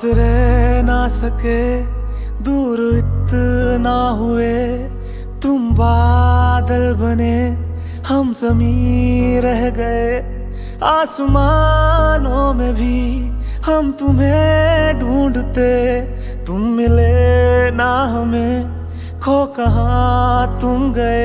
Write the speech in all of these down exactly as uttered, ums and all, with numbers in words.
पास रह ना सके, दूर इतना हुए। तुम बादल बने, हम ज़मीं रह गए। आसमानों में भी हम तुम्हें ढूंढते, तुम मिले ना हमें, खो कहाँ तुम गए।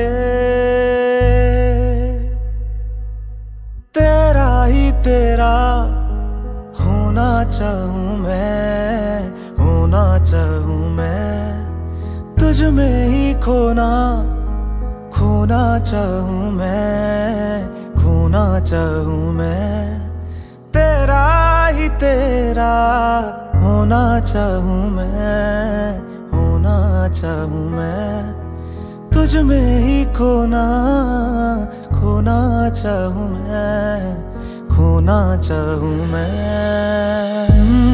तेरा ही तेरा होना चाहूँ मैं, होना चाहूँ मैं। तुझ में ही खोना, खोना चाहूँ मैं, खोना चाहूँ मैं। तेरा ही तेरा होना चाहूँ मैं, होना चाहूँ मैं। तुझ में ही खोना, खोना चाहूँ मैं, खोना चाहूँ मैं।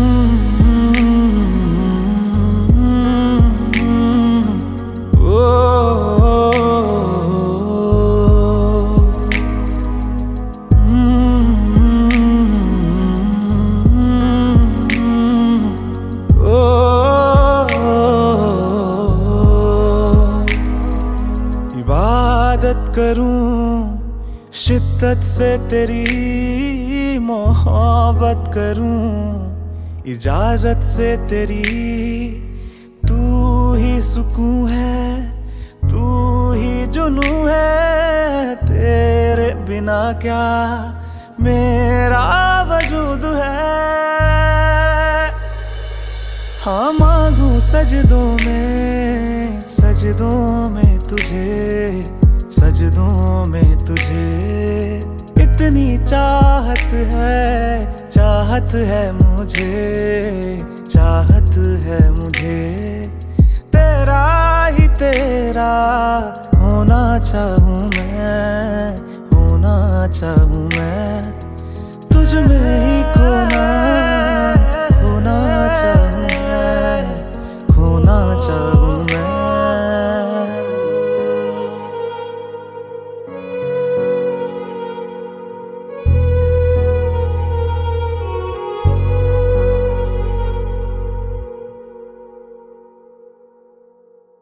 इबादत करूं शिद्दत से तेरी, मोहब्बत करूं इजाजत से तेरी। तू ही सुकून है, तू ही जुनून है। तेरे बिना क्या मेरा वजूद है। हाँ मांगू सजदों में, सजदों में तुझे, सजदों में तुझे। इतनी चाहत है, चाहत है मुझे, चाहत है मुझे। तेरा ही तेरा होना चाहूँ मैं, होना चाहूँ मैं। तुझ में ही खोना,